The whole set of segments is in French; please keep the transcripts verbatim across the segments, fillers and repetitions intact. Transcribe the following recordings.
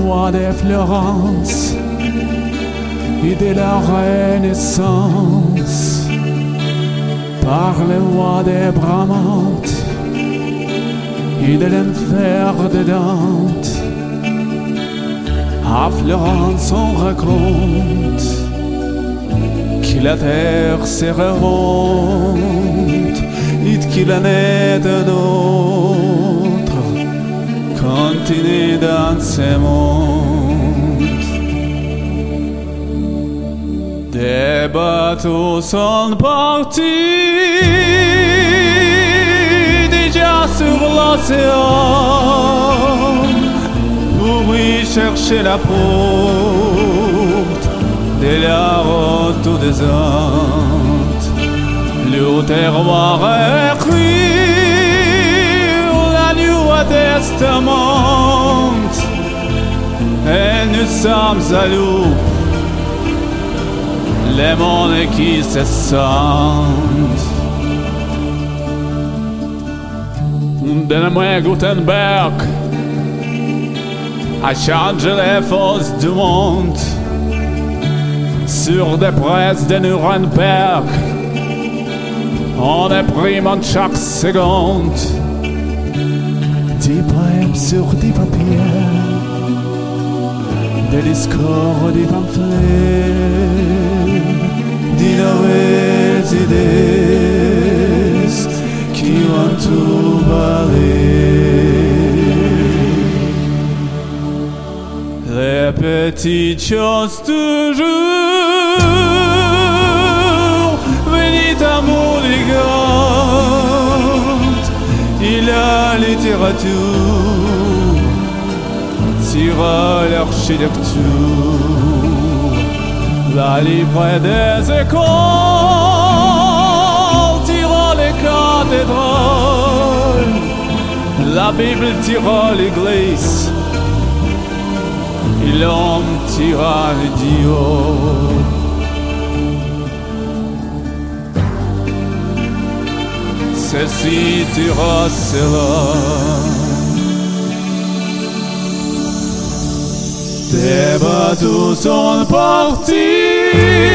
roi de Florence et de la Renaissance, par le roi de Bramante et de l'enfer de Dante. À Florence on raconte que la terre se remonte et qu'il en est un autre continent dans ce monde. Des bateaux sont partis déjà sur l'océan pour y chercher la porte de la route des Andes. Le terroir écrit la Nouveau Testament et nous sommes à l'aube, les mondes qui se sentent. Dynamite Gutenberg a changé les forces du monde sur des presses de Nuremberg en imprimant chaque seconde des poèmes sur des papiers, des discours, des pamphlets, des nouvelles idées qui vont tout barrer. Les petites choses toujours venues à mon égard, et la littérature tira l'architecture, la livrée des écoles tira les cathédrales, la Bible tira l'église, et l'homme tira le Dieu. Ceci tira cela. Des bateaux sont partis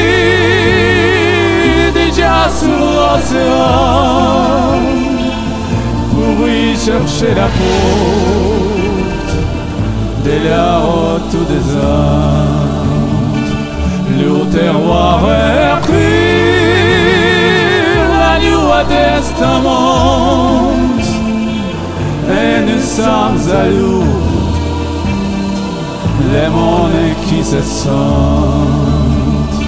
déjà sur l'océan pour y chercher la porte de la route des Andes. Le terroir écrit la Nouveau Testament et nous sommes à l'aube, les mondes qui se sentent.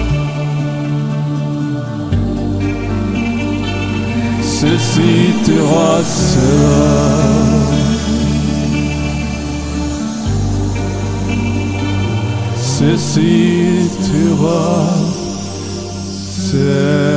Ceci tira cela. Ceci tira cela.